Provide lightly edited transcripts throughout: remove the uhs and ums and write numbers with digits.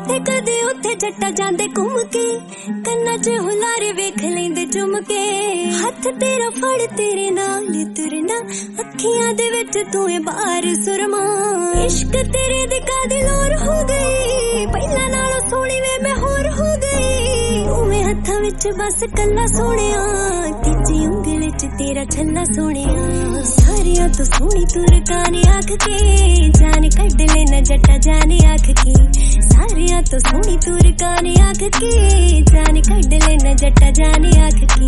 जिथे कदे उथे जट्टा जांदे घूम के, कन्ना च हुलारे वेख लेंदे चुम के। हथ तेरा फड़ तेरे नाल तुरना, अखियां दे विच तू है बार सुरमा। इश्क तेरे दी कादी लोर हो गई, पहला नालों सोहणी वे मैं होर हो गई। उवें हत्थां विच बस कल्ला सोहणिया, तीजी उंगल च तेरा छल्ला सोहणिया। सारियां तो सोहणी तू रकाने आख के, जान कढ लेना जट्टा जाने आख के। सारियां तो सोहणी तू रकाने आख के, जान कढ लेना जट्टा जाने आख के।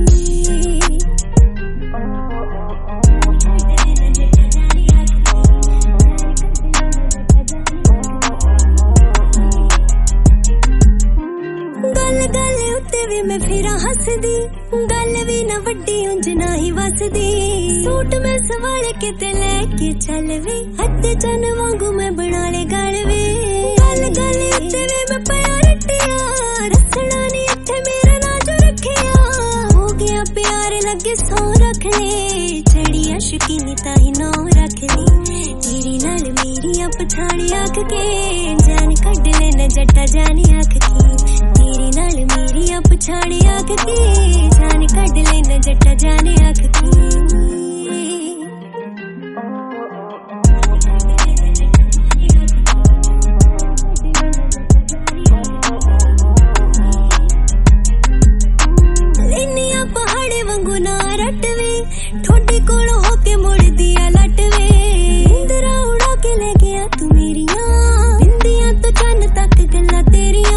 मैं फिरा हसदी, गल भी ना वड्डी उंज ना ही वसदी। सूट में सवाले किते लेके चल वे, अद्दे चन वांगू मैं बना ले गल वे। गल गल उत्ते वे मैं पाया रटिया, रखना नी इत्थे मेरा ना जो रखिया। हो गया प्यार लगे सौ रख ले, चढ़ी अशकी नी ताही नौ रख ले। तेरी नाल मेरी पछाड़ी आख के, जान कढ लेना जट्टा जानी आख के। तेरी नाल मेरी पछाड़ी आख के, जान कढ लेना जट्टा जाने आख के। लेनिया पहाड़े वांगू ना रटवे, ठोडे कोल होके मुड़ दिया लटवे। इंदरा उड़ा के ले गया तू मेरिया, बिंदियां तो चन्न तक गल्ला तेरिया।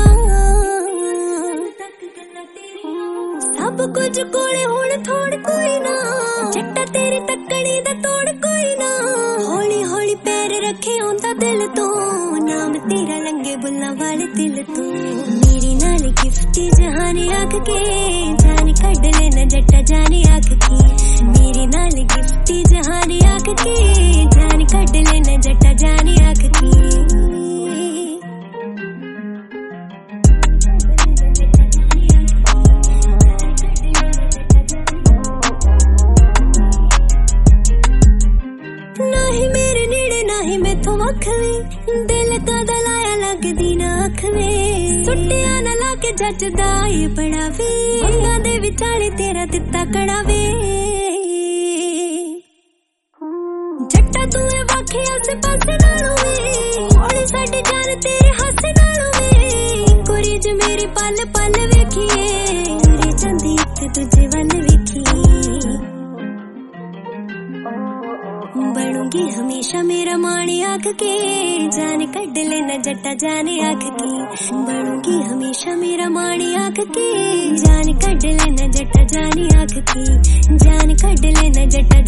सब कुछ कोले हुण थोड़ कोई ना, जट्टा तेरी तकड़ी दा तोड़ कोई ना। हौली हौली पैर रखे आंदा दिल तो, नाम तेरा लंगे बुल्ला वाले दिल तो। मेरी नाल गिफ्टी जहाने आख के, जान कढ लेना जट्टा जाने आख के। मेरी नाल गिफ्टी जहाने आख के, जान कढ लेना जट्टा जाने आख के। दिल कदा लाया लगदी ना अख वे, सुटिया ना लाके जचदा ए पड़ावे। अंगा दे विचाले तेरा दिता कड़ावे, जट्टा तू है वाखे आसे पासे नालों वे। हौली साडी जान तेरे हासे नालों वे। कुरी ज मेरी पल पल वेखिए, उड़ी जांदी इक दूजे वल वेखिए। बनूंगी हमेशा मेरा माणी आख के, जान कढ लेना जट्टा जाने आख के। बनूंगी हमेशा मेरा माणी आख के, जान कढ लेना जट्टा जाने आख के। जान कढ लेना जट्टा